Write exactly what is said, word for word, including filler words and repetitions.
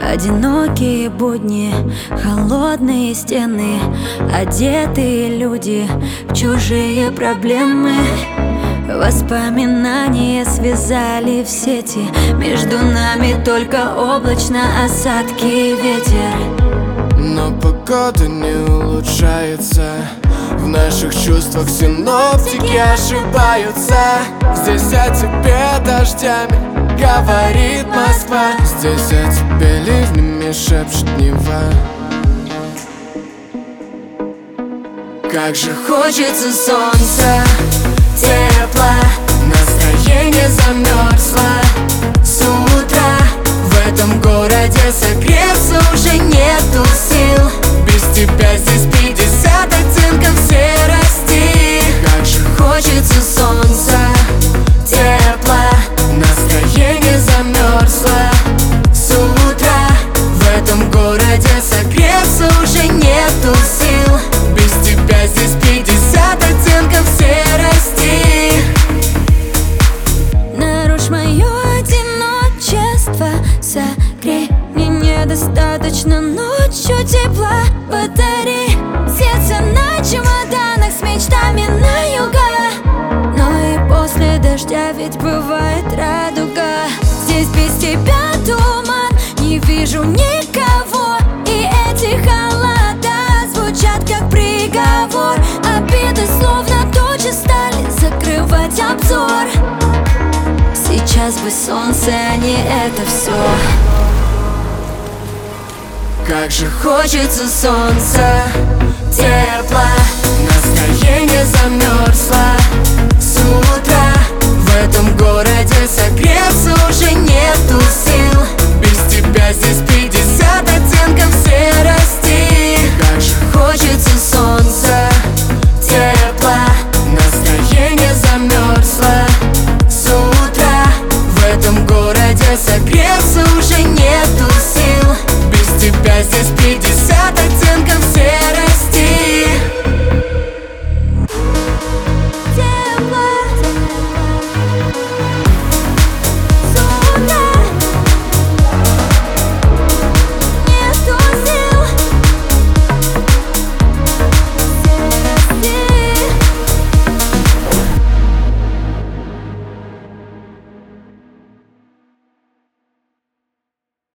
Одинокие будни, холодные стены, одетые люди в чужие проблемы. Воспоминания связали в сети, между нами только облачно осадки и ветер. Но погода не улучшается, в наших чувствах синоптики ошибаются. Здесь о тебе дождями говорит Москва, здесь о тебе ливнями шепчет Нева. Как же хочется солнца, тепла, настроение замерзло с утра. В этом городе согреться уже нету сил, без тебя здесь пятьдесят оттенков серости. Как же хочется солнца, тепла, настроение замерзло с утра. В этом городе согреться уже нету сил, без тебя здесь пятьдесят оттенков серости. Нарушь мое одиночество, согрей, мне недостаточно ночью тепла. Подари сердце на чемоданах с мечтами на юга. Но и после дождя ведь бывает радуга. Здесь без тебя туман, не вижу никого, и эти холода звучат как приговор. Обиды словно тучи стали закрывать обзор. Сейчас бы солнце, а не это все. Как же хочется солнца, тепла, настроение замерзло с утра. В этом городе согреться уже нету сил, без тебя здесь пятьдесят оттенков серости. Как же хочется солнца, тепла, настроение замерзло с утра. В этом городе согреться уже нету сил, без тебя здесь пятьдесят